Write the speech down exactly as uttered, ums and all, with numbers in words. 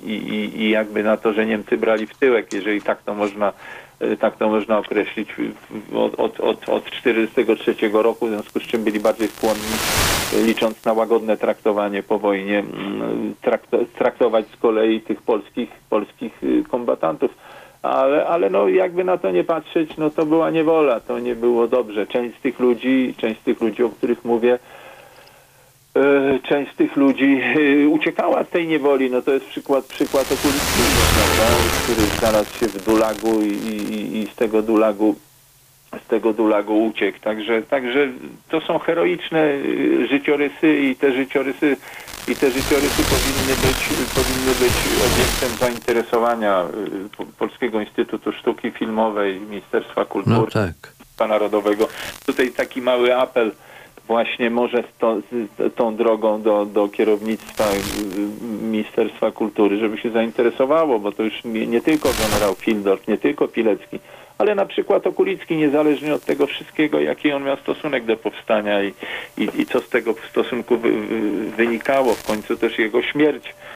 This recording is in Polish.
i, i jakby na to, że Niemcy brali w tyłek, jeżeli tak to można, tak to można określić, od, od, od, od czterdziestego trzeciego roku, w związku z czym byli bardziej skłonni, licząc na łagodne traktowanie po wojnie, trakto, traktować z kolei tych polskich, polskich kombatantów. Ale, ale no jakby na to nie patrzeć, no to była niewola, to nie było dobrze. Część z tych ludzi, część z tych ludzi, o których mówię, yy, część z tych ludzi yy, uciekała z tej niewoli. No to jest przykład, przykład Okulickiego, prawda, który znalazł się w Dulagu i, i, i z tego Dulagu z tego Dulagu uciekł. Także, także to są heroiczne życiorysy i te życiorysy i te życiorysy powinny być, powinny być obiektem zainteresowania Polskiego Instytutu Sztuki Filmowej, Ministerstwa Kultury, no tak. Narodowego. Tutaj taki mały apel właśnie może z, to, z tą drogą do, do kierownictwa Ministerstwa Kultury, żeby się zainteresowało, bo to już nie tylko generał Fildorf, nie tylko Pilecki, ale na przykład Okulicki, niezależnie od tego wszystkiego, jaki on miał stosunek do powstania i, i, i co z tego stosunku wy, wynikało, w końcu też jego śmierć